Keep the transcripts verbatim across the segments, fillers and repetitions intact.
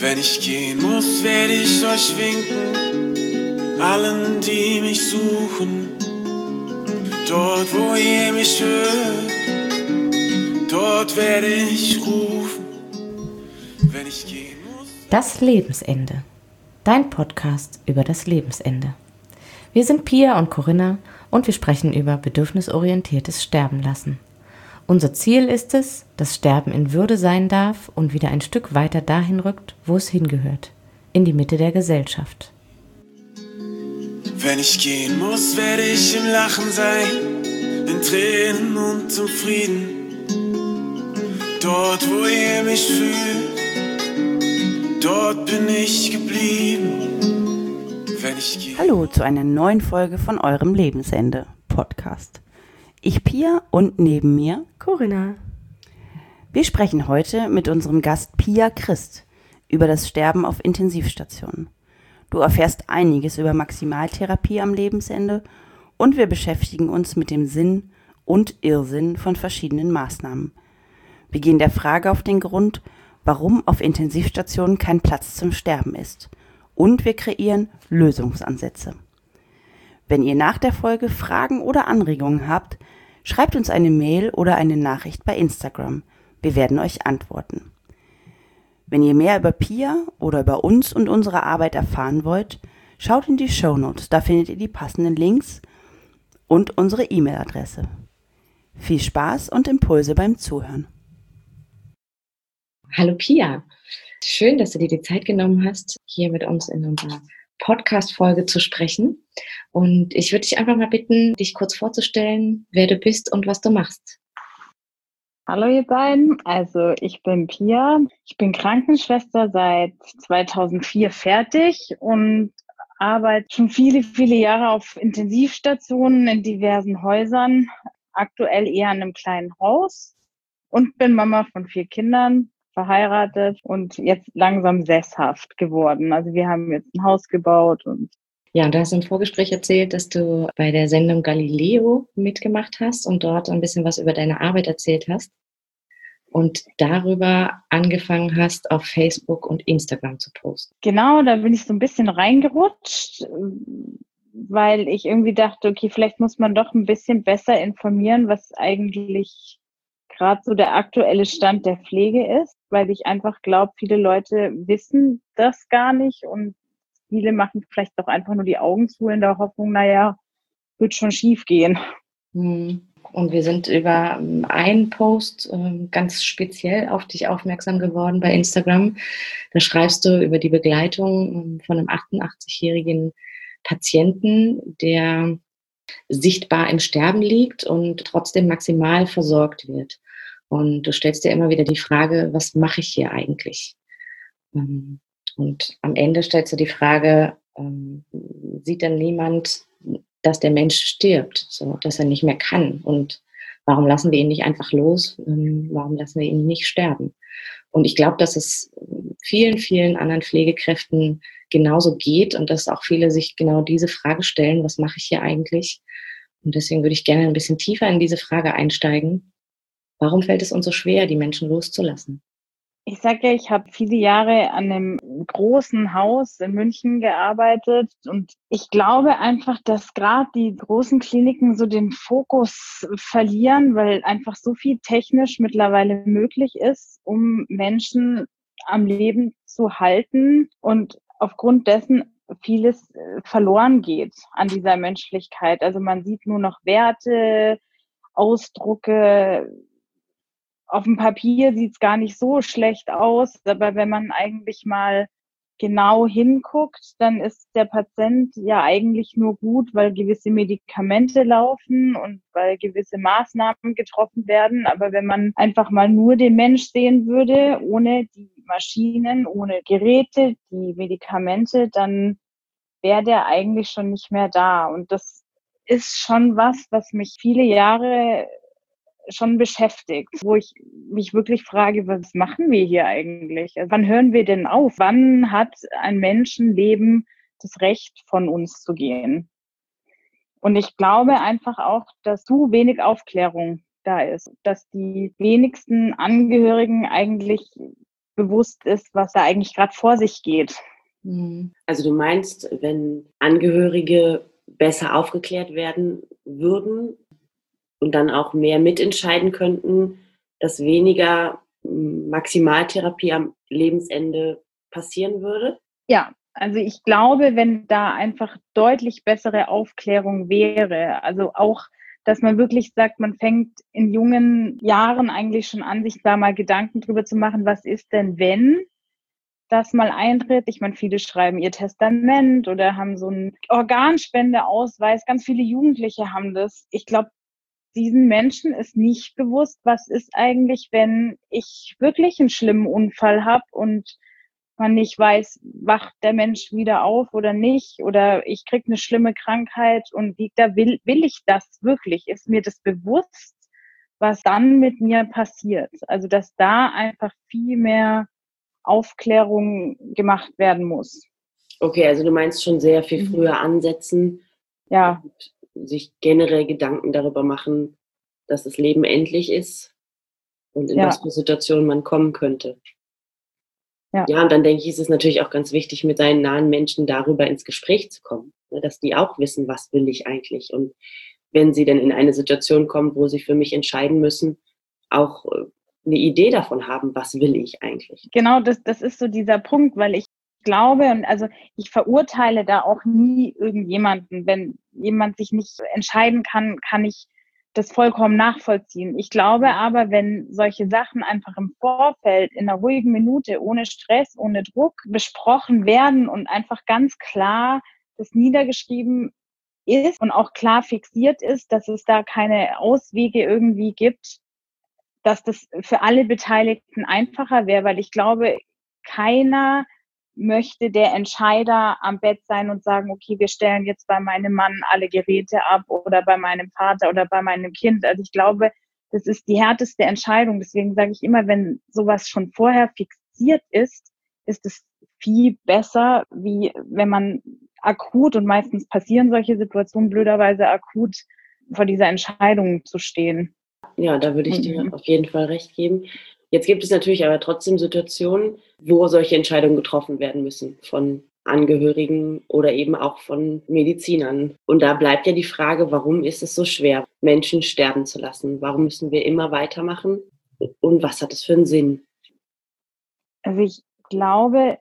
Wenn ich gehen muss, werde ich euch winken, allen, die mich suchen. Dort, wo ihr mich hört, dort werde ich rufen. Wenn ich gehen muss. Das Lebensende. Dein Podcast über das Lebensende. Wir sind Pia und Corinna und wir sprechen über bedürfnisorientiertes Sterben lassen. Unser Ziel ist es, dass Sterben in Würde sein darf und wieder ein Stück weiter dahin rückt, wo es hingehört, in die Mitte der Gesellschaft. Wenn ich gehen muss, werde ich im Lachen sein, in Tränen und zum Frieden. Dort, wo ihr mich fühlt, dort bin ich geblieben. Wenn ich gehe. Hallo zu einer neuen Folge von eurem Lebensende Podcast. Ich Pia und neben mir Corinna. Wir sprechen heute mit unserem Gast Pia Christ über das Sterben auf Intensivstationen. Du erfährst einiges über Maximaltherapie am Lebensende und wir beschäftigen uns mit dem Sinn und Irrsinn von verschiedenen Maßnahmen. Wir gehen der Frage auf den Grund, warum auf Intensivstationen kein Platz zum Sterben ist. Und wir kreieren Lösungsansätze. Wenn ihr nach der Folge Fragen oder Anregungen habt, schreibt uns eine Mail oder eine Nachricht bei Instagram. Wir werden euch antworten. Wenn ihr mehr über Pia oder über uns und unsere Arbeit erfahren wollt, schaut in die Shownotes, da findet ihr die passenden Links und unsere E-Mail-Adresse. Viel Spaß und Impulse beim Zuhören. Hallo Pia, schön, dass du dir die Zeit genommen hast, hier mit uns in unserer Podcast-Folge zu sprechen. Und ich würde dich einfach mal bitten, dich kurz vorzustellen, wer du bist und was du machst. Hallo ihr beiden, also ich bin Pia, ich bin Krankenschwester seit zweitausendvier fertig und arbeite schon viele, viele Jahre auf Intensivstationen in diversen Häusern, aktuell eher in einem kleinen Haus und bin Mama von vier Kindern, verheiratet und jetzt langsam sesshaft geworden. Also wir haben jetzt ein Haus gebaut und Ja, und du hast im Vorgespräch erzählt, dass du bei der Sendung Galileo mitgemacht hast und dort ein bisschen was über deine Arbeit erzählt hast und darüber angefangen hast, auf Facebook und Instagram zu posten. Genau, da bin ich so ein bisschen reingerutscht, weil ich irgendwie dachte, okay, vielleicht muss man doch ein bisschen besser informieren, was eigentlich gerade so der aktuelle Stand der Pflege ist, weil ich einfach glaube, viele Leute wissen das gar nicht und viele machen vielleicht doch einfach nur die Augen zu in der Hoffnung, naja, wird schon schief gehen. Und wir sind über einen Post ganz speziell auf dich aufmerksam geworden bei Instagram. Da schreibst du über die Begleitung von einem achtundachtzigjährigen Patienten, der sichtbar im Sterben liegt und trotzdem maximal versorgt wird. Und du stellst dir immer wieder die Frage, was mache ich hier eigentlich? Und am Ende stellst du die Frage, ähm, sieht denn niemand, dass der Mensch stirbt, so, dass er nicht mehr kann? Und warum lassen wir ihn nicht einfach los? Ähm, warum lassen wir ihn nicht sterben? Und ich glaube, dass es vielen, vielen anderen Pflegekräften genauso geht und dass auch viele sich genau diese Frage stellen, was mache ich hier eigentlich? Und deswegen würde ich gerne ein bisschen tiefer in diese Frage einsteigen. Warum fällt es uns so schwer, die Menschen loszulassen? Ich sage ja, ich habe viele Jahre an einem großen Haus in München gearbeitet und ich glaube einfach, dass gerade die großen Kliniken so den Fokus verlieren, weil einfach so viel technisch mittlerweile möglich ist, um Menschen am Leben zu halten und aufgrund dessen vieles verloren geht an dieser Menschlichkeit. Also man sieht nur noch Werte, Ausdrucke. Auf dem Papier sieht's gar nicht so schlecht aus, aber wenn man eigentlich mal genau hinguckt, dann ist der Patient ja eigentlich nur gut, weil gewisse Medikamente laufen und weil gewisse Maßnahmen getroffen werden. Aber wenn man einfach mal nur den Mensch sehen würde, ohne die Maschinen, ohne Geräte, die Medikamente, dann wäre der eigentlich schon nicht mehr da. Und das ist schon was, was mich viele Jahre schon beschäftigt, wo ich mich wirklich frage, was machen wir hier eigentlich? Also wann hören wir denn auf? Wann hat ein Menschenleben das Recht, von uns zu gehen? Und ich glaube einfach auch, dass zu wenig Aufklärung da ist, dass die wenigsten Angehörigen eigentlich bewusst ist, was da eigentlich gerade vor sich geht. Also du meinst, wenn Angehörige besser aufgeklärt werden würden und dann auch mehr mitentscheiden könnten, dass weniger Maximaltherapie am Lebensende passieren würde? Ja, also ich glaube, wenn da einfach deutlich bessere Aufklärung wäre, also auch, dass man wirklich sagt, man fängt in jungen Jahren eigentlich schon an, sich da mal Gedanken drüber zu machen, was ist denn, wenn das mal eintritt. Ich meine, viele schreiben ihr Testament oder haben so einen Organspendeausweis. Ganz viele Jugendliche haben das. Ich glaube, diesen Menschen ist nicht bewusst, was ist eigentlich, wenn ich wirklich einen schlimmen Unfall habe und man nicht weiß, wacht der Mensch wieder auf oder nicht, oder ich kriege eine schlimme Krankheit und liegt da, will, will ich das wirklich? Ist mir das bewusst, was dann mit mir passiert? Also, dass da einfach viel mehr Aufklärung gemacht werden muss. Okay, also du meinst schon sehr viel früher ansetzen. Ja. Und sich generell Gedanken darüber machen, dass das Leben endlich ist und in Ja. was für Situationen man kommen könnte. Ja. Ja, und dann denke ich, ist es natürlich auch ganz wichtig, mit seinen nahen Menschen darüber ins Gespräch zu kommen, ne, dass die auch wissen, was will ich eigentlich. Und wenn sie denn in eine Situation kommen, wo sie für mich entscheiden müssen, auch äh, eine Idee davon haben, was will ich eigentlich. Genau, das, das ist so dieser Punkt, weil ich glaube, und also ich verurteile da auch nie irgendjemanden. Wenn jemand sich nicht entscheiden kann, kann ich das vollkommen nachvollziehen. Ich glaube aber, wenn solche Sachen einfach im Vorfeld in einer ruhigen Minute, ohne Stress, ohne Druck besprochen werden und einfach ganz klar das niedergeschrieben ist und auch klar fixiert ist, dass es da keine Auswege irgendwie gibt, dass das für alle Beteiligten einfacher wäre, weil ich glaube, keiner möchte der Entscheider am Bett sein und sagen, okay, wir stellen jetzt bei meinem Mann alle Geräte ab oder bei meinem Vater oder bei meinem Kind. Also ich glaube, das ist die härteste Entscheidung. Deswegen sage ich immer, wenn sowas schon vorher fixiert ist, ist es viel besser, wie wenn man akut, und meistens passieren solche Situationen blöderweise akut, vor dieser Entscheidung zu stehen. Ja, da würde ich dir Mhm. auf jeden Fall recht geben. Jetzt gibt es natürlich aber trotzdem Situationen, wo solche Entscheidungen getroffen werden müssen von Angehörigen oder eben auch von Medizinern. Und da bleibt ja die Frage, warum ist es so schwer, Menschen sterben zu lassen? Warum müssen wir immer weitermachen? Und was hat es für einen Sinn? Also ich glaube,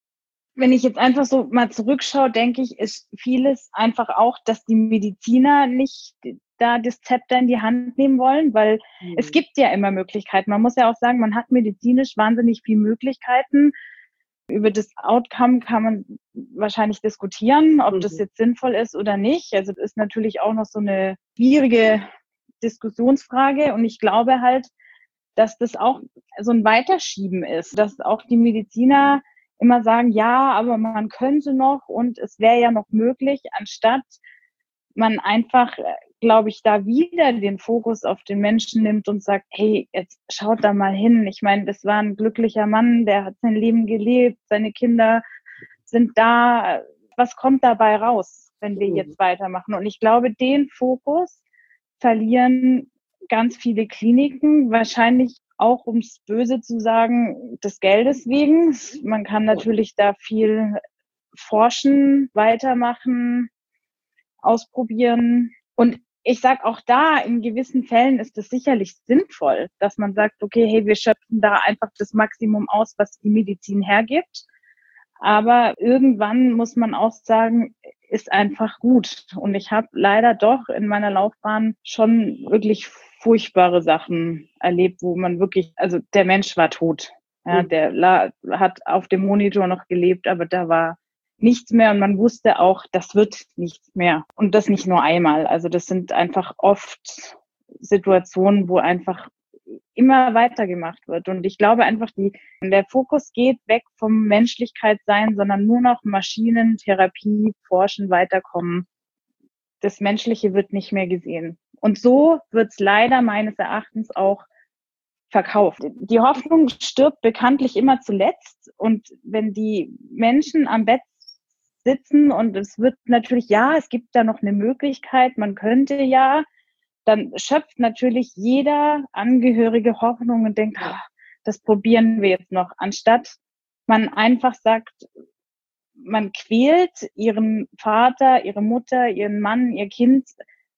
wenn ich jetzt einfach so mal zurückschaue, denke ich, ist vieles einfach auch, dass die Mediziner nicht da das Zepter in die Hand nehmen wollen, weil mhm. es gibt ja immer Möglichkeiten. Man muss ja auch sagen, man hat medizinisch wahnsinnig viele Möglichkeiten. Über das Outcome kann man wahrscheinlich diskutieren, ob mhm. das jetzt sinnvoll ist oder nicht. Also das ist natürlich auch noch so eine schwierige Diskussionsfrage. Und ich glaube halt, dass das auch so ein Weiterschieben ist, dass auch die Mediziner immer sagen, ja, aber man könnte noch und es wäre ja noch möglich, anstatt man einfach, glaube ich, da wieder den Fokus auf den Menschen nimmt und sagt, hey, jetzt schaut da mal hin. Ich meine, das war ein glücklicher Mann, der hat sein Leben gelebt, seine Kinder sind da. Was kommt dabei raus, wenn wir jetzt weitermachen? Und ich glaube, den Fokus verlieren ganz viele Kliniken, wahrscheinlich auch, um es böse zu sagen, des Geldes wegen. Man kann natürlich da viel forschen, weitermachen, ausprobieren. Und ich sage auch da, in gewissen Fällen ist es sicherlich sinnvoll, dass man sagt, okay, hey, wir schöpfen da einfach das Maximum aus, was die Medizin hergibt. Aber irgendwann muss man auch sagen, ist einfach gut. Und ich habe leider doch in meiner Laufbahn schon wirklich furchtbare Sachen erlebt, wo man wirklich, also der Mensch war tot. Ja, der la- hat auf dem Monitor noch gelebt, aber da war nichts mehr und man wusste auch, das wird nichts mehr. Und das nicht nur einmal. Also das sind einfach oft Situationen, wo einfach immer weitergemacht wird. Und ich glaube einfach, die, der Fokus geht weg vom Menschlichkeitssein, sondern nur noch Maschinen, Therapie, Forschen, weiterkommen. Das Menschliche wird nicht mehr gesehen. Und so wird es leider meines Erachtens auch verkauft. Die Hoffnung stirbt bekanntlich immer zuletzt. Und wenn die Menschen am Bett sitzen und es wird natürlich, ja, es gibt da noch eine Möglichkeit, man könnte ja, dann schöpft natürlich jeder Angehörige Hoffnung und denkt, ah, das probieren wir jetzt noch, anstatt man einfach sagt, man quält ihren Vater, ihre Mutter, ihren Mann, ihr Kind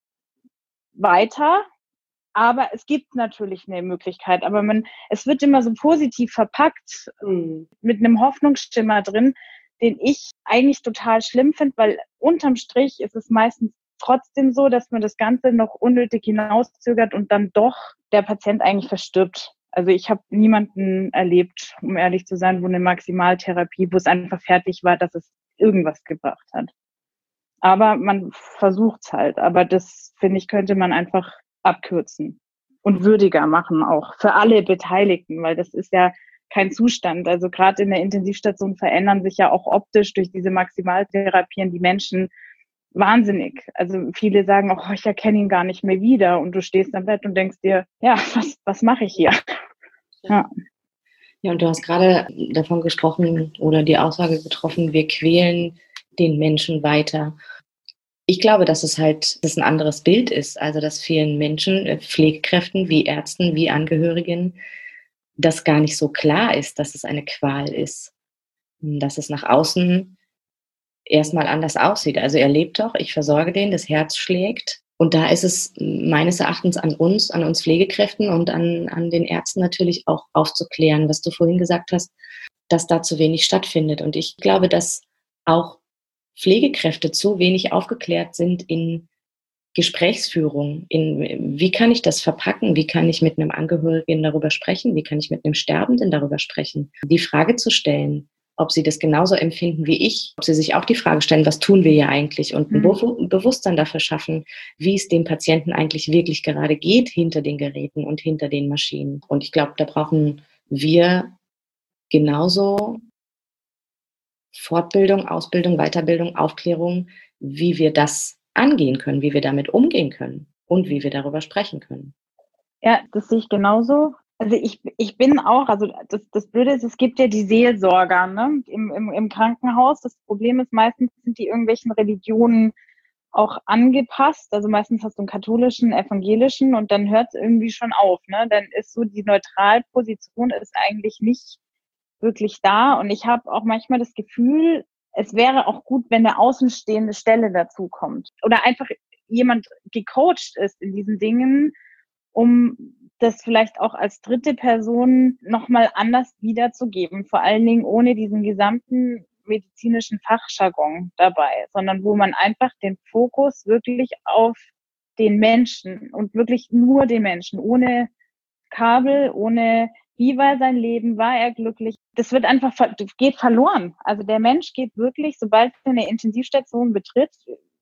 weiter. Aber es gibt natürlich eine Möglichkeit. Aber man, es wird immer so positiv verpackt, mhm. mit einem Hoffnungsschimmer drin, den ich eigentlich total schlimm finde, weil unterm Strich ist es meistens trotzdem so, dass man das Ganze noch unnötig hinauszögert und dann doch der Patient eigentlich verstirbt. Also ich habe niemanden erlebt, um ehrlich zu sein, wo eine Maximaltherapie, wo es einfach fertig war, dass es irgendwas gebracht hat. Aber man versucht's halt. Aber das, finde ich, könnte man einfach abkürzen und würdiger machen, auch für alle Beteiligten, weil das ist ja kein Zustand. Also gerade in der Intensivstation verändern sich ja auch optisch durch diese Maximaltherapien die Menschen wahnsinnig. Also viele sagen auch, oh, ich erkenne ihn gar nicht mehr wieder. Und du stehst am Bett und denkst dir, ja, was, was mache ich hier? Ja. Ja, und du hast gerade davon gesprochen oder die Aussage getroffen, wir quälen den Menschen weiter. Ich glaube, dass es halt dass ein anderes Bild ist. Also, dass vielen Menschen, Pflegekräften wie Ärzten, wie Angehörigen, das gar nicht so klar ist, dass es eine Qual ist. Dass es nach außen erstmal anders aussieht. Also er lebt doch, ich versorge den, das Herz schlägt. Und da ist es meines Erachtens an uns, an uns Pflegekräften und an, an den Ärzten natürlich auch aufzuklären, was du vorhin gesagt hast, dass da zu wenig stattfindet. Und ich glaube, dass auch Pflegekräfte zu wenig aufgeklärt sind in Gesprächsführung. In, wie kann ich das verpacken? Wie kann ich mit einem Angehörigen darüber sprechen? Wie kann ich mit einem Sterbenden darüber sprechen? Die Frage zu stellen, ob sie das genauso empfinden wie ich, ob sie sich auch die Frage stellen, was tun wir hier eigentlich und ein mhm. Bewusstsein dafür schaffen, wie es dem Patienten eigentlich wirklich gerade geht hinter den Geräten und hinter den Maschinen. Und ich glaube, da brauchen wir genauso Fortbildung, Ausbildung, Weiterbildung, Aufklärung, wie wir das angehen können, wie wir damit umgehen können und wie wir darüber sprechen können. Ja, das sehe ich genauso. Also ich, ich bin auch, also das, das Blöde ist, es gibt ja die Seelsorger, ne, im, im, im Krankenhaus. Das Problem ist, meistens sind die irgendwelchen Religionen auch angepasst. Also meistens hast du einen katholischen, evangelischen und dann hört es irgendwie schon auf, ne. Dann ist so die Neutralposition ist eigentlich nicht wirklich da. Und ich habe auch manchmal das Gefühl, es wäre auch gut, wenn eine außenstehende Stelle dazu kommt. Oder einfach jemand gecoacht ist in diesen Dingen, um das vielleicht auch als dritte Person nochmal anders wiederzugeben. Vor allen Dingen ohne diesen gesamten medizinischen Fachjargon dabei, sondern wo man einfach den Fokus wirklich auf den Menschen und wirklich nur den Menschen, ohne Kabel, ohne wie war sein Leben, war er glücklich. Das wird einfach, geht verloren. Also der Mensch geht wirklich, sobald er eine Intensivstation betritt,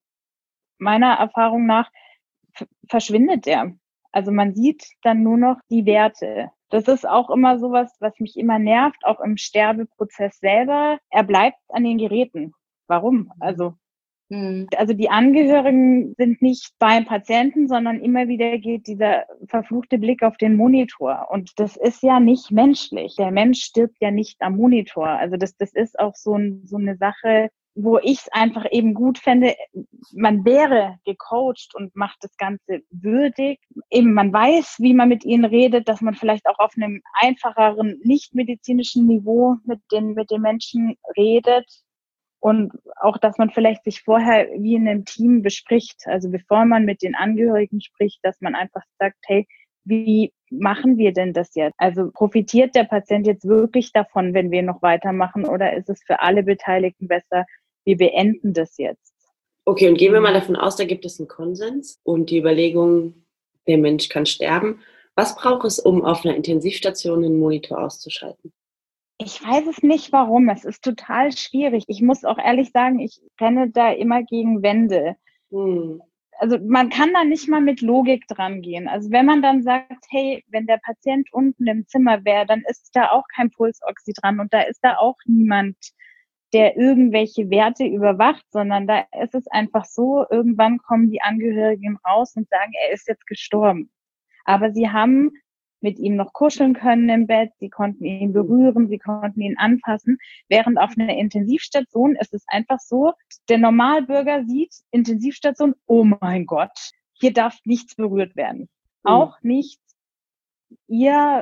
meiner Erfahrung nach, verschwindet er. Also man sieht dann nur noch die Werte. Das ist auch immer sowas, was mich immer nervt, auch im Sterbeprozess selber. Er bleibt an den Geräten. Warum? Also, mhm. also die Angehörigen sind nicht beim Patienten, sondern immer wieder geht dieser verfluchte Blick auf den Monitor. Und das ist ja nicht menschlich. Der Mensch stirbt ja nicht am Monitor. Also das, das ist auch so, ein, so eine Sache, wo ich es einfach eben gut fände, man wäre gecoacht und macht das Ganze würdig. Eben, man weiß, wie man mit ihnen redet, dass man vielleicht auch auf einem einfacheren, nicht medizinischen Niveau mit den, mit den Menschen redet. Und auch, dass man vielleicht sich vorher wie in einem Team bespricht. Also bevor man mit den Angehörigen spricht, dass man einfach sagt, hey, wie machen wir denn das jetzt? Also profitiert der Patient jetzt wirklich davon, wenn wir noch weitermachen, oder ist es für alle Beteiligten besser, wir beenden das jetzt? Okay, und gehen wir mal davon aus, da gibt es einen Konsens und die Überlegung, der Mensch kann sterben. Was braucht es, um auf einer Intensivstation einen Monitor auszuschalten? Ich weiß es nicht, warum. Es ist total schwierig. Ich muss auch ehrlich sagen, ich renne da immer gegen Wände. Hm. Also man kann da nicht mal mit Logik dran gehen. Also wenn man dann sagt, hey, wenn der Patient unten im Zimmer wäre, dann ist da auch kein Pulsoxy dran und da ist da auch niemand, der irgendwelche Werte überwacht, sondern da ist es einfach so, irgendwann kommen die Angehörigen raus und sagen, er ist jetzt gestorben. Aber sie haben mit ihm noch kuscheln können im Bett, sie konnten ihn berühren, sie konnten ihn anfassen. Während auf einer Intensivstation ist es einfach so, der Normalbürger sieht Intensivstation, oh mein Gott, hier darf nichts berührt werden. Mhm. Auch nicht ihr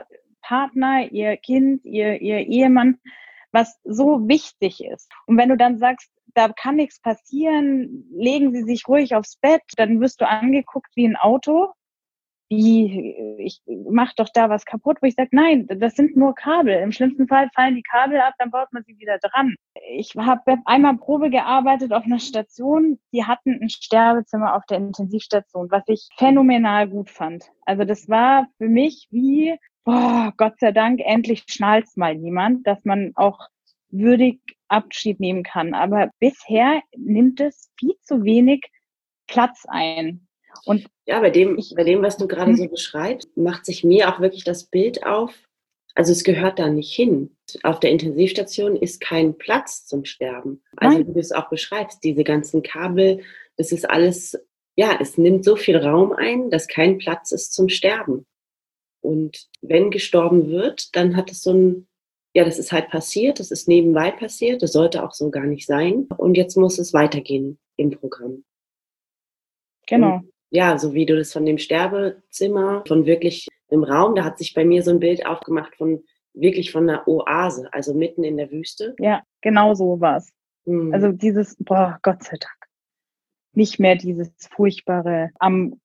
Partner, ihr Kind, ihr, ihr Ehemann, was so wichtig ist. Und wenn du dann sagst, da kann nichts passieren, legen Sie sich ruhig aufs Bett, dann wirst du angeguckt wie ein Auto. Wie, ich mach doch da was kaputt, wo ich sage, nein, das sind nur Kabel. Im schlimmsten Fall fallen die Kabel ab, dann baut man sie wieder dran. Ich habe einmal Probe gearbeitet auf einer Station, die hatten ein Sterbezimmer auf der Intensivstation, was ich phänomenal gut fand. Also das war für mich wie, boah, Gott sei Dank, endlich schnallt's mal jemand, dass man auch würdig Abschied nehmen kann. Aber bisher nimmt es viel zu wenig Platz ein. Und ja, bei dem, ich, bei dem, was du gerade so beschreibst, macht sich mir auch wirklich das Bild auf, also es gehört da nicht hin. Auf der Intensivstation ist kein Platz zum Sterben. Also Nein. wie du es auch beschreibst, diese ganzen Kabel, das ist alles, ja, es nimmt so viel Raum ein, dass kein Platz ist zum Sterben. Und wenn gestorben wird, dann hat es so ein, ja, das ist halt passiert, das ist nebenbei passiert, das sollte auch so gar nicht sein. Und jetzt muss es weitergehen im Programm. Genau. Und ja, so wie du das von dem Sterbezimmer, von wirklich im Raum, da hat sich bei mir so ein Bild aufgemacht von wirklich von einer Oase, also mitten in der Wüste. Ja, genau so war's. Hm. Also dieses, boah, Gott sei Dank. Nicht mehr dieses furchtbare am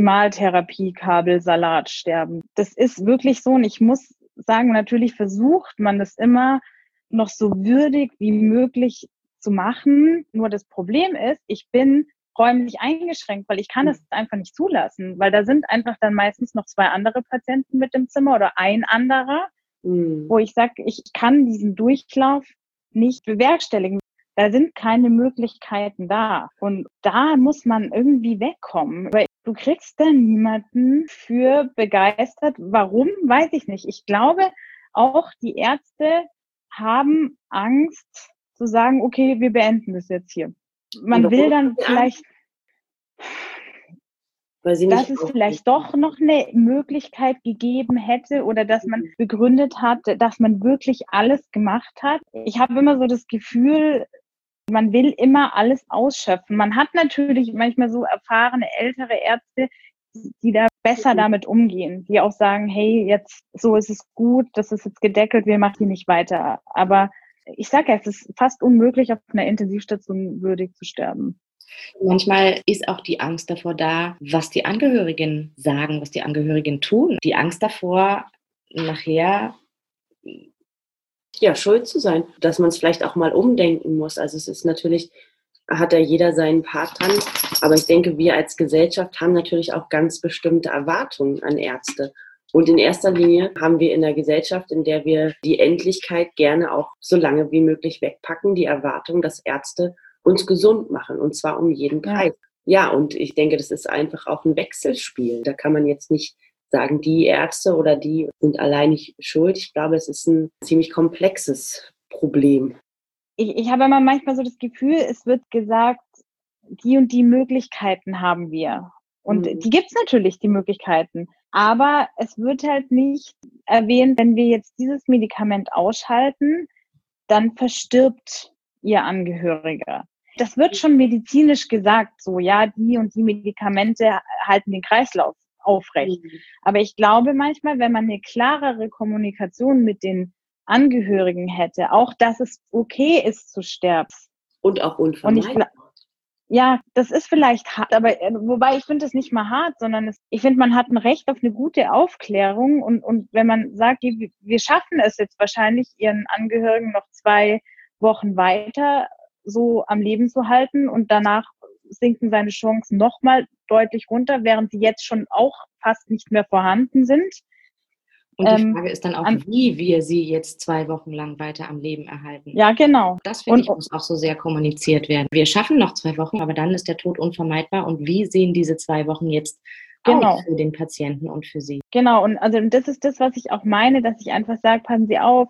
Maximaltherapiekabelsalat sterben. Das ist wirklich so, und ich muss sagen, natürlich versucht man das immer noch so würdig wie möglich zu machen. Nur das Problem ist, ich bin räumlich eingeschränkt, weil ich kann es einfach nicht zulassen, weil da sind einfach dann meistens noch zwei andere Patienten mit im Zimmer oder ein anderer, hm. wo ich sage, ich kann diesen Durchlauf nicht bewerkstelligen. Da sind keine Möglichkeiten da. Und da muss man irgendwie wegkommen. Weil du kriegst da niemanden für begeistert. Warum, weiß ich nicht. Ich glaube, auch die Ärzte haben Angst zu sagen, okay, wir beenden das jetzt hier. Man will dann vielleicht, Weil sie dass nicht es vielleicht doch noch eine Möglichkeit gegeben hätte oder dass man begründet hat, dass man wirklich alles gemacht hat. Ich habe immer so das Gefühl, man will immer alles ausschöpfen. Man hat natürlich manchmal so erfahrene ältere Ärzte, die da besser damit umgehen, die auch sagen, hey, jetzt so ist es gut, das ist jetzt gedeckelt, wir machen hier nicht weiter. Aber ich sage ja, es ist fast unmöglich, auf einer Intensivstation würdig zu sterben. Manchmal ist auch die Angst davor da, was die Angehörigen sagen, was die Angehörigen tun. Die Angst davor, nachher ja, schuld zu sein, dass man es vielleicht auch mal umdenken muss. Also es ist natürlich, hat ja jeder seinen Part dran, aber ich denke, wir als Gesellschaft haben natürlich auch ganz bestimmte Erwartungen an Ärzte. Und in erster Linie haben wir in der Gesellschaft, in der wir die Endlichkeit gerne auch so lange wie möglich wegpacken, die Erwartung, dass Ärzte uns gesund machen, und zwar um jeden Preis. Ja, ja, und ich denke, das ist einfach auch ein Wechselspiel. Da kann man jetzt nicht sagen, die Ärzte oder die sind allein nicht schuld. Ich glaube, es ist ein ziemlich komplexes Problem. Ich, ich habe immer manchmal so das Gefühl, es wird gesagt, die und die Möglichkeiten haben wir. Und mhm. die gibt es natürlich, die Möglichkeiten. Aber es wird halt nicht erwähnt, wenn wir jetzt dieses Medikament ausschalten, dann verstirbt Ihr Angehöriger. Das wird schon medizinisch gesagt, so, ja, die und die Medikamente halten den Kreislauf aufrecht. Mhm. Aber ich glaube manchmal, wenn man eine klarere Kommunikation mit den Angehörigen hätte, auch, dass es okay ist zu sterben. Und auch unvermeidbar. Ja, das ist vielleicht hart, aber wobei ich finde es nicht mal hart, sondern es, ich finde, man hat ein Recht auf eine gute Aufklärung, und, und wenn man sagt, wir schaffen es jetzt wahrscheinlich, Ihren Angehörigen noch zwei Wochen weiter so am Leben zu halten, und danach sinken seine Chancen nochmal deutlich runter, während sie jetzt schon auch fast nicht mehr vorhanden sind. Und die Frage ähm, ist dann auch, an, wie wir sie jetzt zwei Wochen lang weiter am Leben erhalten. Ja, genau. Das, finde ich, muss auch so sehr kommuniziert werden. Wir schaffen noch zwei Wochen, aber dann ist der Tod unvermeidbar. Und wie sehen diese zwei Wochen jetzt genau aus für den Patienten und für sie? Genau, und also das ist das, was ich auch meine, dass ich einfach sage, passen Sie auf,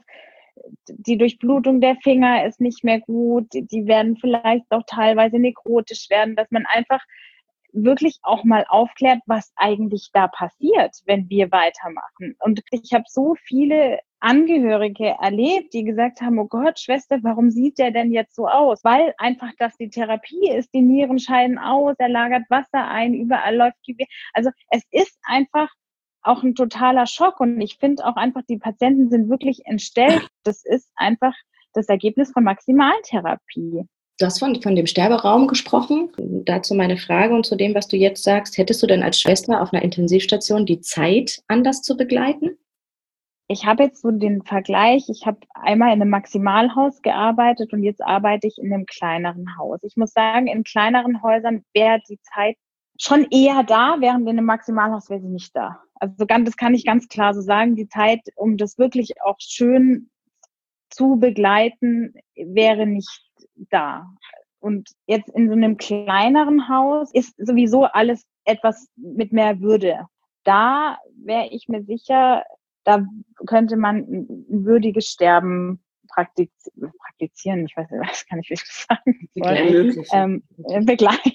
die Durchblutung der Finger ist nicht mehr gut, die werden vielleicht auch teilweise nekrotisch werden, dass man einfach wirklich auch mal aufklärt, was eigentlich da passiert, wenn wir weitermachen. Und ich habe so viele Angehörige erlebt, die gesagt haben, oh Gott, Schwester, warum sieht der denn jetzt so aus? Weil einfach das die Therapie ist, die Nieren scheiden aus, er lagert Wasser ein, überall läuft die... Also es ist einfach auch ein totaler Schock. Und ich finde auch einfach, die Patienten sind wirklich entstellt. Das ist einfach das Ergebnis von Maximaltherapie. Du hast von, von dem Sterberaum gesprochen. Dazu meine Frage und zu dem, was du jetzt sagst. Hättest du denn als Schwester auf einer Intensivstation die Zeit, anders zu begleiten? Ich habe jetzt so den Vergleich, ich habe einmal in einem Maximalhaus gearbeitet und jetzt arbeite ich in einem kleineren Haus. Ich muss sagen, in kleineren Häusern wäre die Zeit schon eher da, während in einem Maximalhaus wäre sie nicht da. Also das kann ich ganz klar so sagen. Die Zeit, um das wirklich auch schön zu begleiten, wäre nicht da. Und jetzt in so einem kleineren Haus ist sowieso alles etwas mit mehr Würde. Da wäre ich mir sicher, da könnte man ein würdiges Sterben praktiz- praktizieren. Ich weiß nicht, was kann ich wirklich sagen? Begleiten. Ähm, begleiten.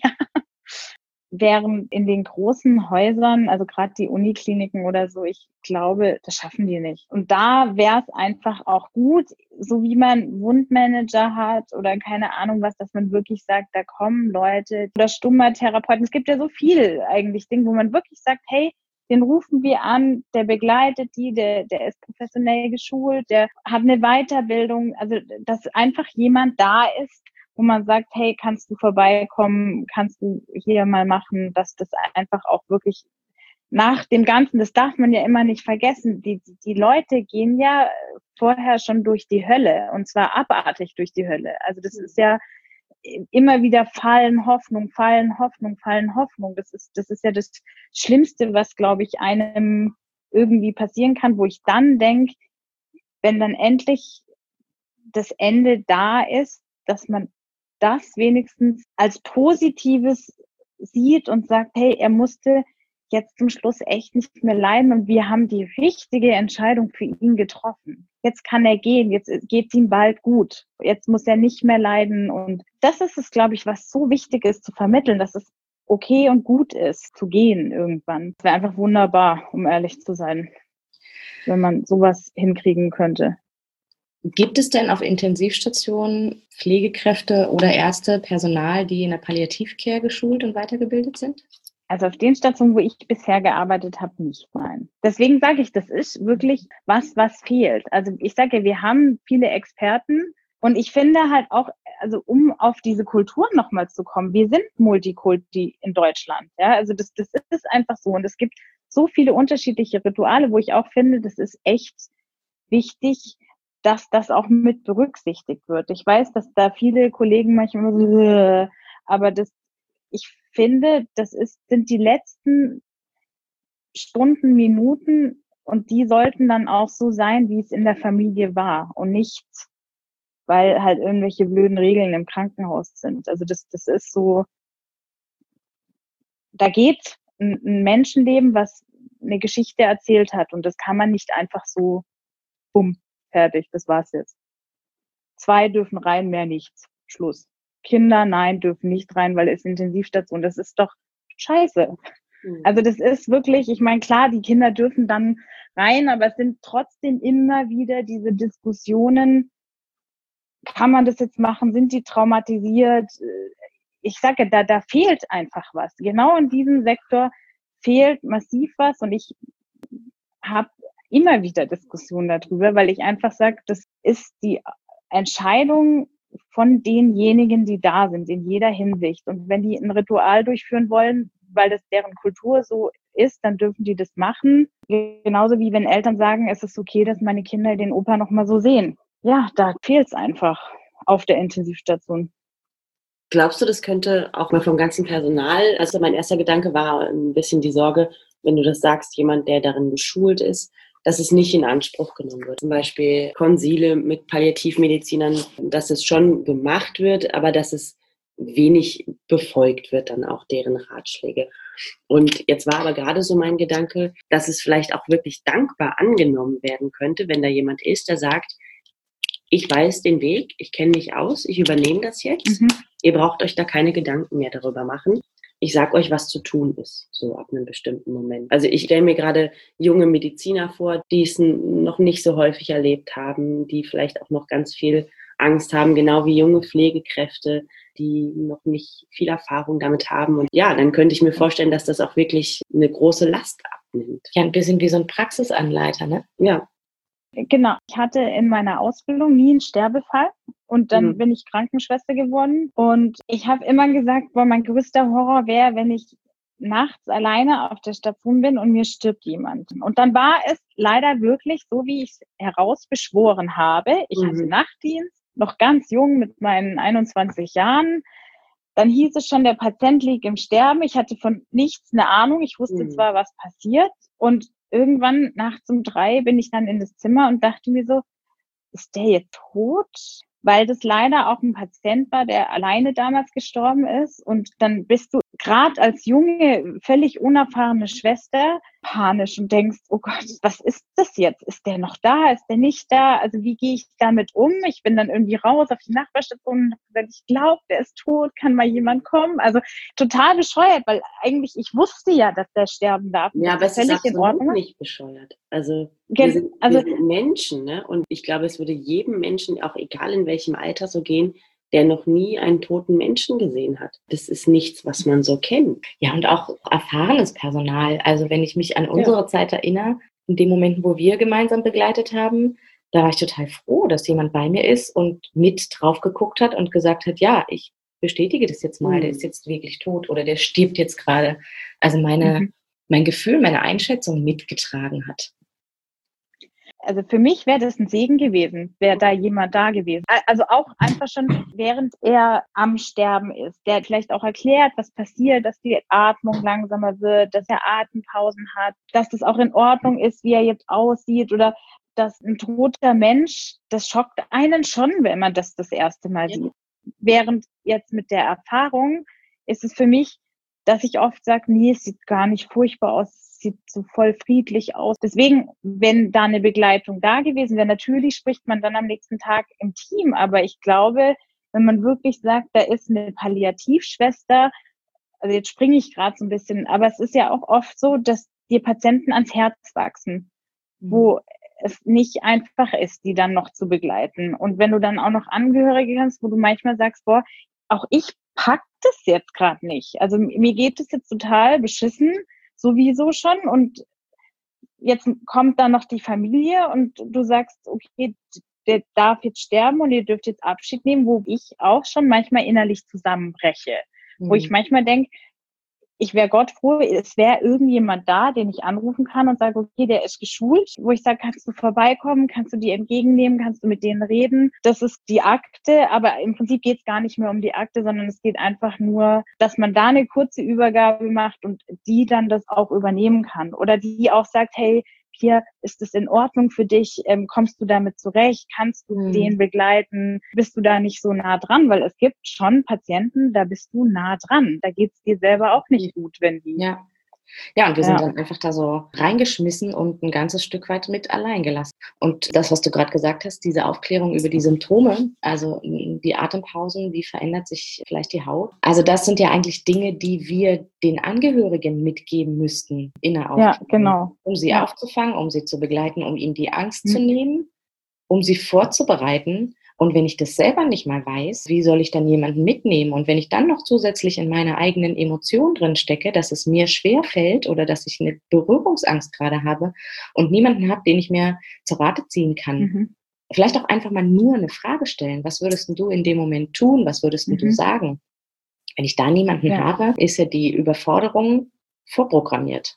Während in den großen Häusern, also gerade die Unikliniken oder so, ich glaube, das schaffen die nicht. Und da wäre es einfach auch gut, so wie man Wundmanager hat oder keine Ahnung was, dass man wirklich sagt, da kommen Leute oder Stummertherapeuten. Es gibt ja so viel eigentlich Dinge, wo man wirklich sagt, hey, den rufen wir an, der begleitet die, der, der ist professionell geschult, der hat eine Weiterbildung. Also, dass einfach jemand da ist, wo man sagt, hey, kannst du vorbeikommen, kannst du hier mal machen, dass das einfach auch wirklich nach dem Ganzen, das darf man ja immer nicht vergessen, die, die Leute gehen ja vorher schon durch die Hölle und zwar abartig durch die Hölle. Also das ist ja immer wieder Fallen, Hoffnung, Fallen, Hoffnung, Fallen, Hoffnung. Das ist, das ist ja das Schlimmste, was, glaube ich, einem irgendwie passieren kann, wo ich dann denke, wenn dann endlich das Ende da ist, dass man das wenigstens als Positives sieht und sagt, hey, er musste jetzt zum Schluss echt nicht mehr leiden und wir haben die richtige Entscheidung für ihn getroffen. Jetzt kann er gehen, jetzt geht's ihm bald gut. Jetzt muss er nicht mehr leiden und das ist es, glaube ich, was so wichtig ist zu vermitteln, dass es okay und gut ist, zu gehen irgendwann. Es wäre einfach wunderbar, um ehrlich zu sein, wenn man sowas hinkriegen könnte. Gibt es denn auf Intensivstationen Pflegekräfte oder Ärzte, Personal, die in der Palliativcare geschult und weitergebildet sind? Also auf den Stationen, wo ich bisher gearbeitet habe, nicht, nein. Deswegen sage ich, das ist wirklich was, was fehlt. Also ich sage ja, wir haben viele Experten und ich finde halt auch, also um auf diese Kultur nochmal zu kommen, wir sind Multikulti in Deutschland. Ja, also das, das ist einfach so und es gibt so viele unterschiedliche Rituale, wo ich auch finde, das ist echt wichtig, dass das auch mit berücksichtigt wird. Ich weiß, dass da viele Kollegen manchmal immer so, aber das, ich finde, das ist, sind die letzten Stunden, Minuten und die sollten dann auch so sein, wie es in der Familie war und nicht, weil halt irgendwelche blöden Regeln im Krankenhaus sind. Also das, das ist so, da geht ein, ein Menschenleben, was eine Geschichte erzählt hat und das kann man nicht einfach so, bumm, fertig, das war's jetzt. Zwei dürfen rein, mehr nichts. Schluss. Kinder, nein, dürfen nicht rein, weil es Intensivstation, das ist doch scheiße. Mhm. Also das ist wirklich, ich meine, klar, die Kinder dürfen dann rein, aber es sind trotzdem immer wieder diese Diskussionen, kann man das jetzt machen, sind die traumatisiert? Ich sage, da, da fehlt einfach was. Genau in diesem Sektor fehlt massiv was und ich habe immer wieder Diskussionen darüber, weil ich einfach sage, das ist die Entscheidung von denjenigen, die da sind, in jeder Hinsicht. Und wenn die ein Ritual durchführen wollen, weil das deren Kultur so ist, dann dürfen die das machen. Genauso wie wenn Eltern sagen, es ist okay, dass meine Kinder den Opa noch mal so sehen. Ja, da fehlt es einfach auf der Intensivstation. Glaubst du, das könnte auch mal vom ganzen Personal, also mein erster Gedanke war ein bisschen die Sorge, wenn du das sagst, jemand, der darin geschult ist, dass es nicht in Anspruch genommen wird. Zum Beispiel Konsile mit Palliativmedizinern, dass es schon gemacht wird, aber dass es wenig befolgt wird, dann auch deren Ratschläge. Und jetzt war aber gerade so mein Gedanke, dass es vielleicht auch wirklich dankbar angenommen werden könnte, wenn da jemand ist, der sagt, ich weiß den Weg, ich kenne mich aus, ich übernehme das jetzt. Mhm. Ihr braucht euch da keine Gedanken mehr darüber machen. Ich sage euch, was zu tun ist, so ab einem bestimmten Moment. Also ich stelle mir gerade junge Mediziner vor, die es noch nicht so häufig erlebt haben, die vielleicht auch noch ganz viel Angst haben, genau wie junge Pflegekräfte, die noch nicht viel Erfahrung damit haben. Und ja, dann könnte ich mir vorstellen, dass das auch wirklich eine große Last nimmt. Ja, ein bisschen wie so ein Praxisanleiter, ne? Ja. Genau. Ich hatte in meiner Ausbildung nie einen Sterbefall und dann Mhm. bin ich Krankenschwester geworden und ich habe immer gesagt, boah, mein größter Horror wäre, wenn ich nachts alleine auf der Station bin und mir stirbt jemand. Und dann war es leider wirklich so, wie ich es herausbeschworen habe. Ich hatte Mhm. Nachtdienst, noch ganz jung mit meinen einundzwanzig Jahren. Dann hieß es schon, der Patient liegt im Sterben. Ich hatte von nichts eine Ahnung. Ich wusste Mhm. zwar, was passiert. Und irgendwann nachts um drei bin ich dann in das Zimmer und dachte mir so, ist der jetzt tot? Weil das leider auch ein Patient war, der alleine damals gestorben ist. Und dann bist du gerade als junge, völlig unerfahrene Schwester panisch und denkst, oh Gott, was ist das jetzt? Ist der noch da? Ist der nicht da? Also wie gehe ich damit um? Ich bin dann irgendwie raus auf die Nachbarstation und habe gesagt, ich glaube, der ist tot, kann mal jemand kommen? Also total bescheuert, weil eigentlich ich wusste ja, dass der sterben darf. Ja, aber das es ist völlig in absolut Ordnung. nicht bescheuert. Also, Gen- wir sind, also- wir sind Menschen, ne? Und ich glaube, es würde jedem Menschen, auch egal in welchem Alter, so gehen, der noch nie einen toten Menschen gesehen hat. Das ist nichts, was man so kennt. Ja, und auch erfahrenes Personal. Also wenn ich mich an unsere Zeit erinnere, in den Momenten, wo wir gemeinsam begleitet haben, da war ich total froh, dass jemand bei mir ist und mit drauf geguckt hat und gesagt hat, ja, ich bestätige das jetzt mal, Mhm. der ist jetzt wirklich tot oder der stirbt jetzt gerade. Also meine, Mhm. mein Gefühl, meine Einschätzung mitgetragen hat. Also für mich wäre das ein Segen gewesen, wäre da jemand da gewesen. Also auch einfach schon, während er am Sterben ist, der vielleicht auch erklärt, was passiert, dass die Atmung langsamer wird, dass er Atempausen hat, dass das auch in Ordnung ist, wie er jetzt aussieht oder dass ein toter Mensch, das schockt einen schon, wenn man das das erste Mal Ja. sieht. Während jetzt mit der Erfahrung ist es für mich, dass ich oft sage, nee, es sieht gar nicht furchtbar aus, es sieht so voll friedlich aus. Deswegen, wenn da eine Begleitung da gewesen wäre, natürlich spricht man dann am nächsten Tag im Team, aber ich glaube, wenn man wirklich sagt, da ist eine Palliativschwester, also jetzt springe ich gerade so ein bisschen, aber es ist ja auch oft so, dass die Patienten ans Herz wachsen, wo es nicht einfach ist, die dann noch zu begleiten. Und wenn du dann auch noch Angehörige hast, wo du manchmal sagst, boah, auch ich pack das jetzt gerade nicht. Also mir geht es jetzt total beschissen, sowieso schon. Und jetzt kommt da noch die Familie und du sagst, okay, der darf jetzt sterben und ihr dürft jetzt Abschied nehmen, wo ich auch schon manchmal innerlich zusammenbreche. Mhm. Wo ich manchmal denke, ich wäre Gott froh, es wäre irgendjemand da, den ich anrufen kann und sage, okay, der ist geschult, wo ich sage, kannst du vorbeikommen, kannst du die entgegennehmen, kannst du mit denen reden. Das ist die Akte, aber im Prinzip geht es gar nicht mehr um die Akte, sondern es geht einfach nur, dass man da eine kurze Übergabe macht und die dann das auch übernehmen kann. Oder die auch sagt, hey, hier, ist es in Ordnung für dich? Ähm, kommst du damit zurecht? Kannst du Mhm. den begleiten? Bist du da nicht so nah dran? Weil es gibt schon Patienten, da bist du nah dran. Da geht's dir selber auch nicht gut, wenn die... Ja. Ja, und wir Ja. sind dann einfach da so reingeschmissen und ein ganzes Stück weit mit allein gelassen. Und das, was du gerade gesagt hast, diese Aufklärung über die Symptome, also die Atempausen, wie verändert sich vielleicht die Haut? Also das sind ja eigentlich Dinge, die wir den Angehörigen mitgeben müssten in der Aufklärung. Ja, genau. Um sie Ja. aufzufangen, um sie zu begleiten, um ihnen die Angst Mhm. zu nehmen, um sie vorzubereiten. Und wenn ich das selber nicht mal weiß, wie soll ich dann jemanden mitnehmen? Und wenn ich dann noch zusätzlich in meiner eigenen Emotion drin stecke, dass es mir schwerfällt oder dass ich eine Berührungsangst gerade habe und niemanden habe, den ich mir zur Rate ziehen kann. Mhm. Vielleicht auch einfach mal nur eine Frage stellen. Was würdest denn du in dem Moment tun? Was würdest denn Mhm. du sagen? Wenn ich da niemanden Ja. habe, ist ja die Überforderung vorprogrammiert.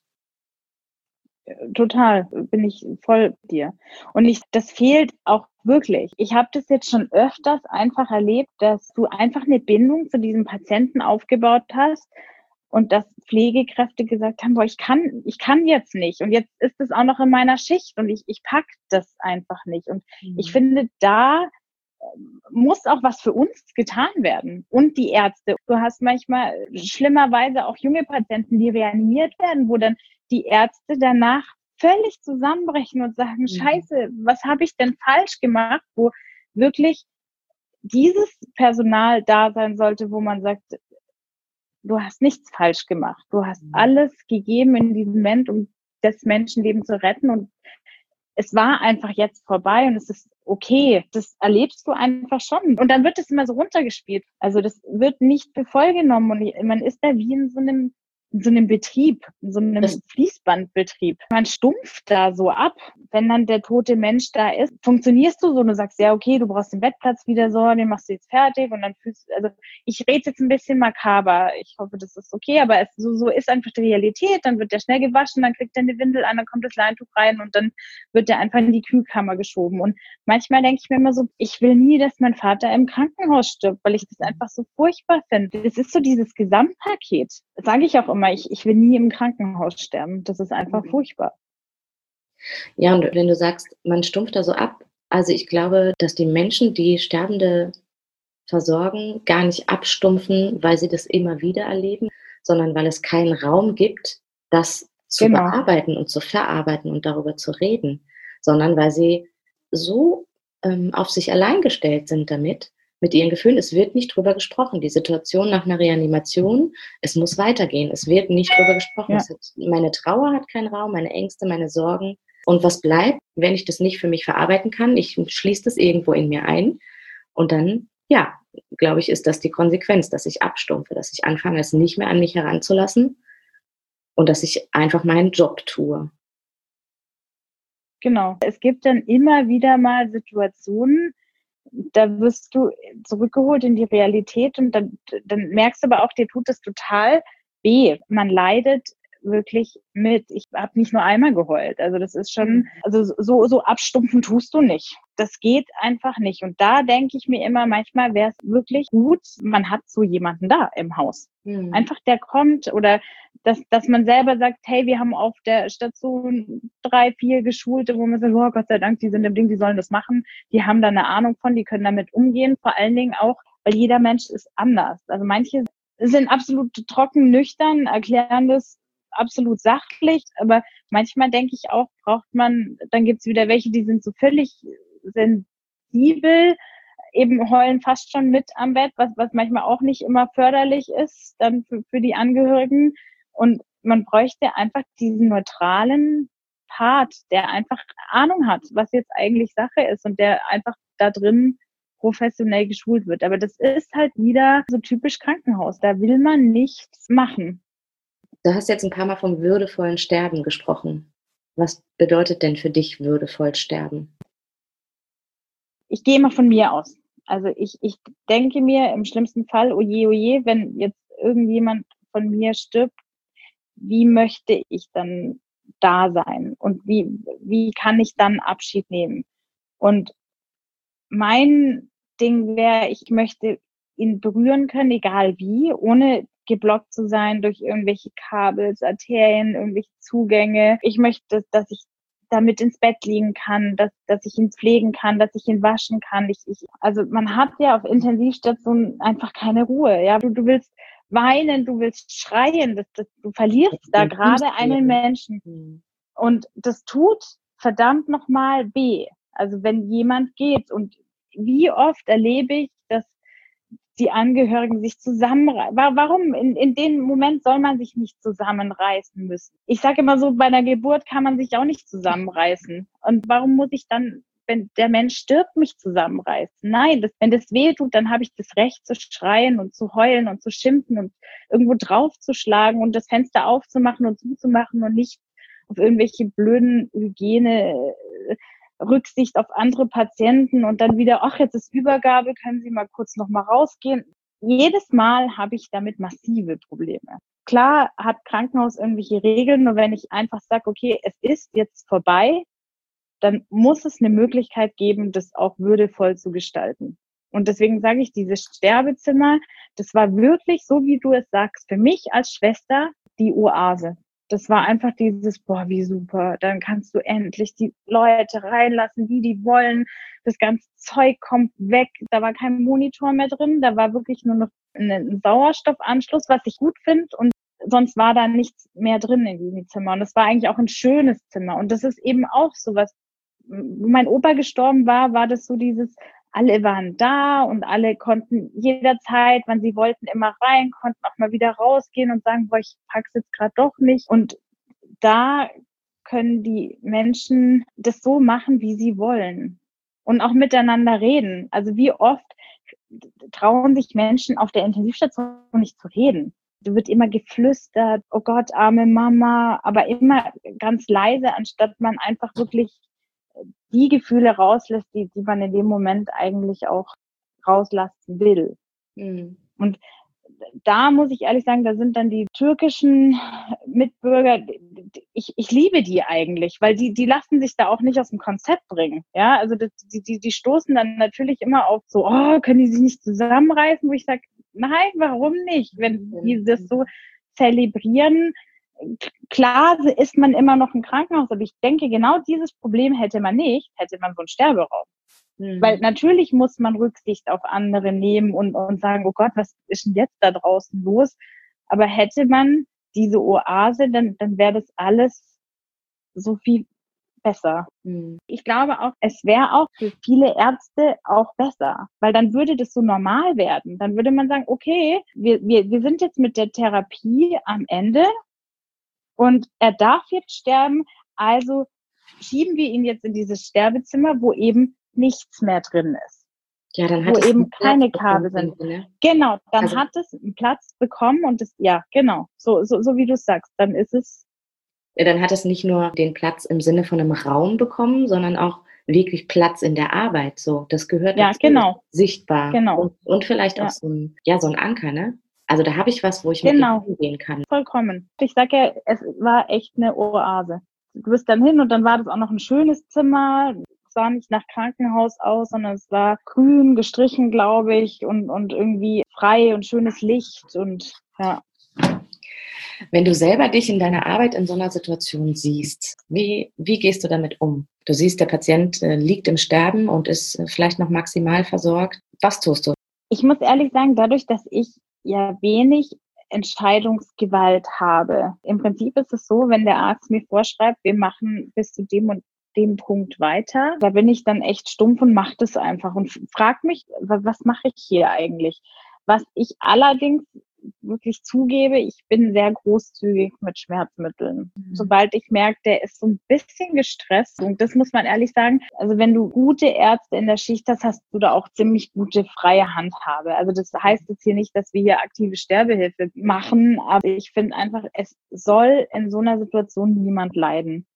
Total, bin ich voll bei dir. Und ich, das fehlt auch wirklich. Ich habe das jetzt schon öfters einfach erlebt, dass du einfach eine Bindung zu diesem Patienten aufgebaut hast und dass Pflegekräfte gesagt haben, boah, ich kann, ich kann jetzt nicht. Und jetzt ist es auch noch in meiner Schicht und ich, ich pack das einfach nicht. Und Mhm. ich finde, da muss auch was für uns getan werden. Und die Ärzte. Du hast manchmal schlimmerweise auch junge Patienten, die reanimiert werden, wo dann die Ärzte danach völlig zusammenbrechen und sagen, Mhm. Scheiße, was habe ich denn falsch gemacht? Wo wirklich dieses Personal da sein sollte, wo man sagt, du hast nichts falsch gemacht. Du hast Mhm. alles gegeben in diesem Moment, um das Menschenleben zu retten. Und es war einfach jetzt vorbei und es ist okay. Das erlebst du einfach schon. Und dann wird es immer so runtergespielt. Also das wird nicht für voll genommen und man ist da wie in so einem in so einem Betrieb, in so einem Das- Fließbandbetrieb. Man stumpft da so ab, wenn dann der tote Mensch da ist. Funktionierst du so und du sagst, ja, okay, du brauchst den Bettplatz wieder so, den machst du jetzt fertig und dann fühlst also ich rede jetzt ein bisschen makaber. Ich hoffe, das ist okay, aber es, so, so ist einfach die Realität. Dann wird der schnell gewaschen, dann kriegt er eine Windel an, dann kommt das Leintuch rein und dann wird der einfach in die Kühlkammer geschoben. Und manchmal denke ich mir immer so, ich will nie, dass mein Vater im Krankenhaus stirbt, weil ich das einfach so furchtbar finde. Das ist so dieses Gesamtpaket. Das sage ich auch immer, ich, ich will nie im Krankenhaus sterben. Das ist einfach furchtbar. Ja, und wenn du sagst, man stumpft da so ab, also ich glaube, dass die Menschen, die Sterbende versorgen, gar nicht abstumpfen, weil sie das immer wieder erleben, sondern weil es keinen Raum gibt, das zu Genau. bearbeiten und zu verarbeiten und darüber zu reden, sondern weil sie so ähm, auf sich allein gestellt sind damit, mit ihren Gefühlen. Es wird nicht drüber gesprochen. Die Situation nach einer Reanimation, es muss weitergehen. Es wird nicht drüber gesprochen. Ja. Es hat, meine Trauer hat keinen Raum, meine Ängste, meine Sorgen. Und was bleibt, wenn ich das nicht für mich verarbeiten kann? Ich schließe das irgendwo in mir ein und dann, ja, glaube ich, ist das die Konsequenz, dass ich abstumpfe, dass ich anfange, es nicht mehr an mich heranzulassen und dass ich einfach meinen Job tue. Genau. Es gibt dann immer wieder mal Situationen, da wirst du zurückgeholt in die Realität und dann, dann merkst du aber auch, dir tut es total weh. Man leidet wirklich mit. Ich habe nicht nur einmal geheult. Also das ist schon, also so, so abstumpfen tust du nicht. Das geht einfach nicht. Und da denke ich mir immer, manchmal wäre es wirklich gut, man hat so jemanden da im Haus. Mhm. Einfach der kommt oder dass, dass man selber sagt, hey, wir haben auf der Station drei, vier Geschulte, wo man sagt, oh Gott sei Dank, die sind im Ding, die sollen das machen. Die haben da eine Ahnung von, die können damit umgehen. Vor allen Dingen auch, weil jeder Mensch ist anders. Also manche sind absolut trocken, nüchtern, erklären das absolut sachlich, aber manchmal denke ich auch, braucht man, dann gibt's wieder welche, die sind so völlig sensibel, eben heulen fast schon mit am Bett, was, was manchmal auch nicht immer förderlich ist, dann für, für die Angehörigen. Und man bräuchte einfach diesen neutralen Part, der einfach Ahnung hat, was jetzt eigentlich Sache ist und der einfach da drin professionell geschult wird. Aber das ist halt wieder so typisch Krankenhaus. Da will man nichts machen. Du hast jetzt ein paar Mal vom würdevollen Sterben gesprochen. Was bedeutet denn für dich würdevoll sterben? Ich gehe immer von mir aus. Also ich, ich denke mir im schlimmsten Fall, oje, oje, wenn jetzt irgendjemand von mir stirbt, wie möchte ich dann da sein? Und wie, wie kann ich dann Abschied nehmen? Und mein Ding wäre, ich möchte ihn berühren können, egal wie, ohne geblockt zu sein durch irgendwelche Kabels, Arterien, irgendwelche Zugänge. Ich möchte, dass ich damit ins Bett liegen kann, dass, dass ich ihn pflegen kann, dass ich ihn waschen kann. Ich, ich, also man hat ja auf Intensivstationen einfach keine Ruhe. Ja, du, du willst weinen, du willst schreien, das, das, du verlierst da gerade einen Menschen. Und das tut verdammt nochmal weh. Also wenn jemand geht und wie oft erlebe ich, dass die Angehörigen sich zusammenreißen. Warum? In, in dem Moment soll man sich nicht zusammenreißen müssen. Ich sage immer so, bei einer Geburt kann man sich auch nicht zusammenreißen. Und warum muss ich dann, wenn der Mensch stirbt, mich zusammenreißen? Nein, das, wenn das weh tut, dann habe ich das Recht zu schreien und zu heulen und zu schimpfen und irgendwo draufzuschlagen und das Fenster aufzumachen und zuzumachen und nicht auf irgendwelche blöden Hygiene Rücksicht auf andere Patienten und dann wieder, ach, jetzt ist Übergabe, können Sie mal kurz noch mal rausgehen. Jedes Mal habe ich damit massive Probleme. Klar hat Krankenhaus irgendwelche Regeln, nur wenn ich einfach sage, okay, es ist jetzt vorbei, dann muss es eine Möglichkeit geben, das auch würdevoll zu gestalten. Und deswegen sage ich, dieses Sterbezimmer, das war wirklich, so wie du es sagst, für mich als Schwester die Oase. Das war einfach dieses, boah, wie super, dann kannst du endlich die Leute reinlassen, die die wollen. Das ganze Zeug kommt weg. Da war kein Monitor mehr drin, da war wirklich nur noch ein Sauerstoffanschluss, was ich gut finde. Und sonst war da nichts mehr drin in diesem Zimmer. Und es war eigentlich auch ein schönes Zimmer. Und das ist eben auch so was. Wo mein Opa gestorben war, war das so dieses, alle waren da und alle konnten jederzeit, wann sie wollten, immer rein, konnten auch mal wieder rausgehen und sagen, boah, ich pack's jetzt gerade doch nicht. Und da können die Menschen das so machen, wie sie wollen. Und auch miteinander reden. Also wie oft trauen sich Menschen auf der Intensivstation nicht zu reden. wird immer geflüstert, oh Gott, arme Mama, aber immer ganz leise, anstatt man einfach wirklich die Gefühle rauslässt, die, die man in dem Moment eigentlich auch rauslassen will. Mhm. Und da muss ich ehrlich sagen, da sind dann die türkischen Mitbürger, ich, ich liebe die eigentlich, weil die, die lassen sich da auch nicht aus dem Konzept bringen. Ja, also die, die, die stoßen dann natürlich immer auf so, oh, können die sich nicht zusammenreißen, wo ich sage, nein, warum nicht? Wenn die das so zelebrieren, klar ist man immer noch im Krankenhaus, aber ich denke, genau dieses Problem hätte man nicht, hätte man so einen Sterberaum. Mhm. Weil natürlich muss man Rücksicht auf andere nehmen und, und sagen, oh Gott, was ist denn jetzt da draußen los? Aber hätte man diese Oase, dann, dann wäre das alles so viel besser. Mhm. Ich glaube auch, es wäre auch für viele Ärzte auch besser, weil dann würde das so normal werden. Dann würde man sagen, okay, wir, wir, wir sind jetzt mit der Therapie am Ende und er darf jetzt sterben, also schieben wir ihn jetzt in dieses Sterbezimmer, wo eben nichts mehr drin ist. Ja, dann hat wo es eben keine Kabel sind. Ne? Genau, dann also, hat es einen Platz bekommen und es, ja, genau, so, so, so wie du sagst, dann ist es. Ja, dann hat es nicht nur den Platz im Sinne von einem Raum bekommen, sondern auch wirklich Platz in der Arbeit. So, das gehört ja, dazu, genau. sichtbar. Genau. Und, und vielleicht ja. auch so ein, ja, so ein Anker, ne? Also da habe ich was, wo ich genau. mit hingehen kann. Vollkommen. Ich sage ja, es war echt eine Oase. Du bist dann hin und dann war das auch noch ein schönes Zimmer. Es sah nicht nach Krankenhaus aus, sondern es war grün gestrichen, glaube ich, und, und irgendwie frei und schönes Licht und ja. Wenn du selber dich in deiner Arbeit in so einer Situation siehst, wie, wie gehst du damit um? Du siehst, der Patient äh, liegt im Sterben und ist äh, vielleicht noch maximal versorgt. Was tust du? Ich muss ehrlich sagen, dadurch, dass ich ja wenig Entscheidungsgewalt habe. Im Prinzip ist es so, wenn der Arzt mir vorschreibt, wir machen bis zu dem und dem Punkt weiter, da bin ich dann echt stumpf und mache das einfach und frage mich, was mache ich hier eigentlich? Was ich allerdings wirklich zugebe, ich bin sehr großzügig mit Schmerzmitteln. Mhm. Sobald ich merke, der ist so ein bisschen gestresst, und das muss man ehrlich sagen, also wenn du gute Ärzte in der Schicht hast, hast du da auch ziemlich gute freie Handhabe. Also das heißt jetzt hier nicht, dass wir hier aktive Sterbehilfe machen, aber ich finde einfach, es soll in so einer Situation niemand leiden.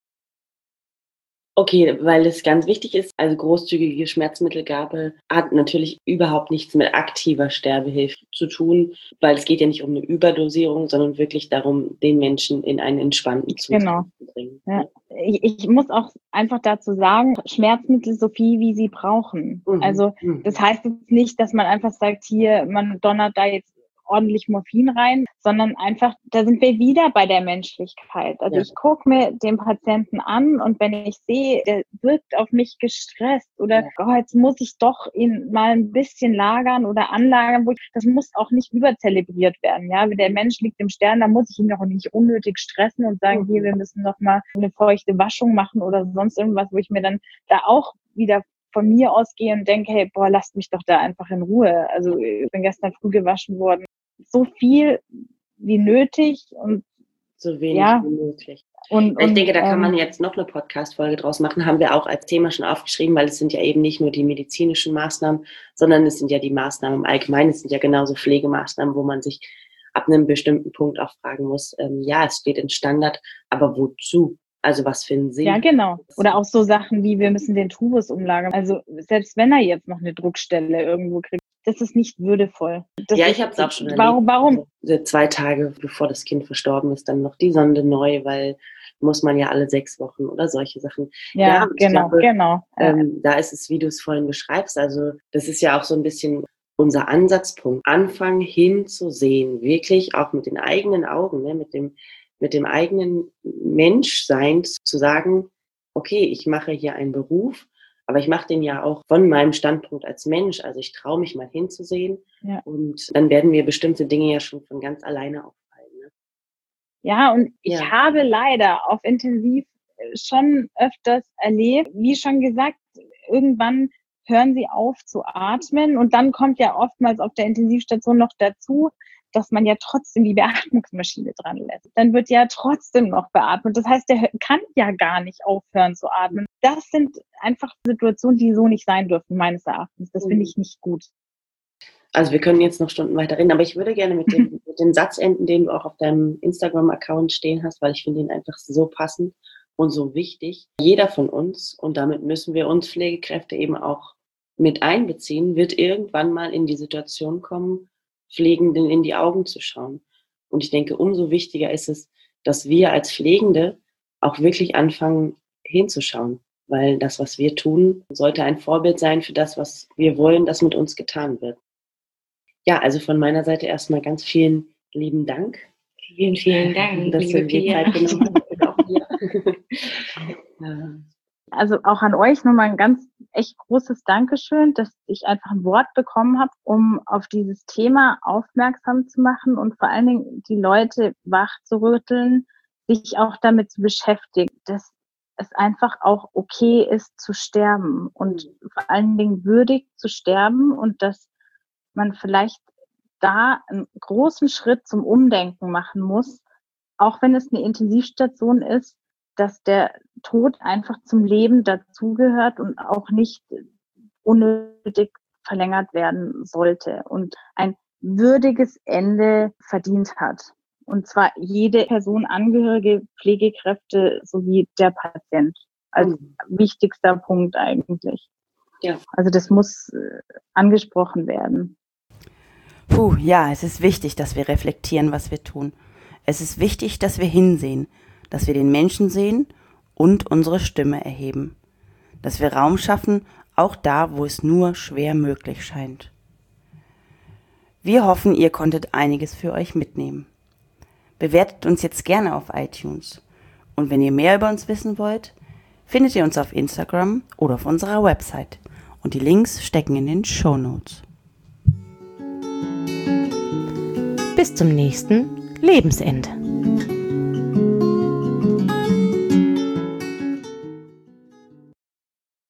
Okay, weil es ganz wichtig ist, also großzügige Schmerzmittelgabe hat natürlich überhaupt nichts mit aktiver Sterbehilfe zu tun, weil es geht ja nicht um eine Überdosierung, sondern wirklich darum, den Menschen in einen entspannten Zustand genau. zu bringen. Ja. Ich, ich muss auch einfach dazu sagen, Schmerzmittel so viel, wie sie brauchen. Mhm. Also das heißt jetzt nicht, dass man einfach sagt, hier, man donnert da jetzt ordentlich Morphin rein, sondern einfach, da sind wir wieder bei der Menschlichkeit. Also ja. Ich gucke mir den Patienten an und wenn ich sehe, der wirkt auf mich gestresst oder ja. oh, jetzt muss ich doch ihn mal ein bisschen lagern oder anlagern, wo ich, das muss auch nicht überzelebriert werden. Ja, wenn der Mensch liegt im Stern, da muss ich ihn doch nicht unnötig stressen und sagen, mhm. hier, wir müssen noch mal eine feuchte Waschung machen oder sonst irgendwas, wo ich mir dann da auch wieder von mir ausgehe und denke, hey, boah, lasst mich doch da einfach in Ruhe. Also ich bin gestern früh gewaschen worden. So viel wie nötig und so wenig ja. wie möglich. Und, ich und, denke, da kann ähm, man jetzt noch eine Podcast-Folge draus machen, haben wir auch als Thema schon aufgeschrieben, weil es sind ja eben nicht nur die medizinischen Maßnahmen, sondern es sind ja die Maßnahmen im Allgemeinen, es sind ja genauso Pflegemaßnahmen, wo man sich ab einem bestimmten Punkt auch fragen muss, ähm, ja, es steht im Standard, aber wozu? Also was für einen Sinn? Ja, genau. Oder auch so Sachen wie, wir müssen den Tubus umlagern. Also selbst wenn er jetzt noch eine Druckstelle irgendwo kriegt, das ist nicht würdevoll. Das ja, ist, ich habe es auch schon warum, erlebt. Warum? Zwei Tage bevor das Kind verstorben ist, dann noch die Sonde neu, weil muss man ja alle sechs Wochen oder solche Sachen. Ja, ja genau, glaube, genau. Ja. Ähm, da ist es, wie du es vorhin beschreibst, also das ist ja auch so ein bisschen unser Ansatzpunkt. Anfangen hinzusehen, wirklich auch mit den eigenen Augen, ne, mit dem mit dem eigenen Menschsein zu sagen, okay, ich mache hier einen Beruf, aber ich mache den ja auch von meinem Standpunkt als Mensch. Also ich traue mich mal hinzusehen ja. und dann werden mir bestimmte Dinge ja schon von ganz alleine auffallen. Ne? Ja, und ich ja. habe leider auf Intensiv schon öfters erlebt, wie schon gesagt, irgendwann hören sie auf zu atmen und dann kommt ja oftmals auf der Intensivstation noch dazu, dass man ja trotzdem die Beatmungsmaschine dran lässt. Dann wird ja trotzdem noch beatmet. Das heißt, der kann ja gar nicht aufhören zu atmen. Das sind einfach Situationen, die so nicht sein dürfen, meines Erachtens. Das finde ich nicht gut. Also wir können jetzt noch Stunden weiter reden, aber ich würde gerne mit dem, mit dem Satz enden, den du auch auf deinem Instagram-Account stehen hast, weil ich finde ihn einfach so passend und so wichtig. Jeder von uns, und damit müssen wir uns Pflegekräfte eben auch mit einbeziehen, wird irgendwann mal in die Situation kommen, Pflegenden in die Augen zu schauen. Und ich denke, umso wichtiger ist es, dass wir als Pflegende auch wirklich anfangen hinzuschauen, weil das, was wir tun, sollte ein Vorbild sein für das, was wir wollen, dass mit uns getan wird. Ja, also von meiner Seite erstmal ganz vielen lieben Dank. Vielen, vielen Dank, dass du dir Zeit genommen hast. Also auch an euch nochmal ein ganz echt großes Dankeschön, dass ich einfach ein Wort bekommen habe, um auf dieses Thema aufmerksam zu machen und vor allen Dingen die Leute wach zu rütteln, sich auch damit zu beschäftigen, dass es einfach auch okay ist zu sterben und vor allen Dingen würdig zu sterben und dass man vielleicht da einen großen Schritt zum Umdenken machen muss, auch wenn es eine Intensivstation ist, dass der Tod einfach zum Leben dazugehört und auch nicht unnötig verlängert werden sollte und ein würdiges Ende verdient hat. Und zwar jede Person, Angehörige, Pflegekräfte sowie der Patient als mhm. wichtigster Punkt eigentlich. Ja. Also das muss angesprochen werden. Puh, ja, es ist wichtig, dass wir reflektieren, was wir tun. Es ist wichtig, dass wir hinsehen, dass wir den Menschen sehen und unsere Stimme erheben. Dass wir Raum schaffen, auch da, wo es nur schwer möglich scheint. Wir hoffen, ihr konntet einiges für euch mitnehmen. Bewertet uns jetzt gerne auf iTunes. Und wenn ihr mehr über uns wissen wollt, findet ihr uns auf Instagram oder auf unserer Website. Und die Links stecken in den Shownotes. Bis zum nächsten Lebensende.